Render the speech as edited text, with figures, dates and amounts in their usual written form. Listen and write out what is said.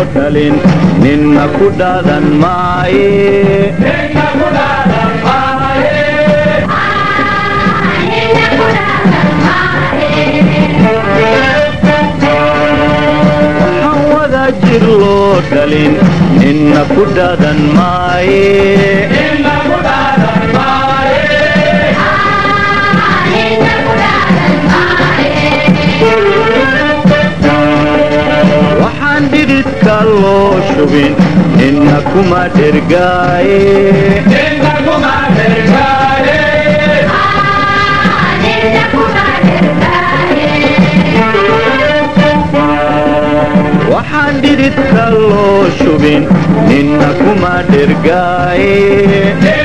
dhalin ninna ku dhaadan maaye waxaan wada jir loo dhalin ninna ku dhaadan maaye waxaan dhididka loo shubin ninna kuma dhergaaye waxaan dhididka loo shubin ninna kuma dhergaaye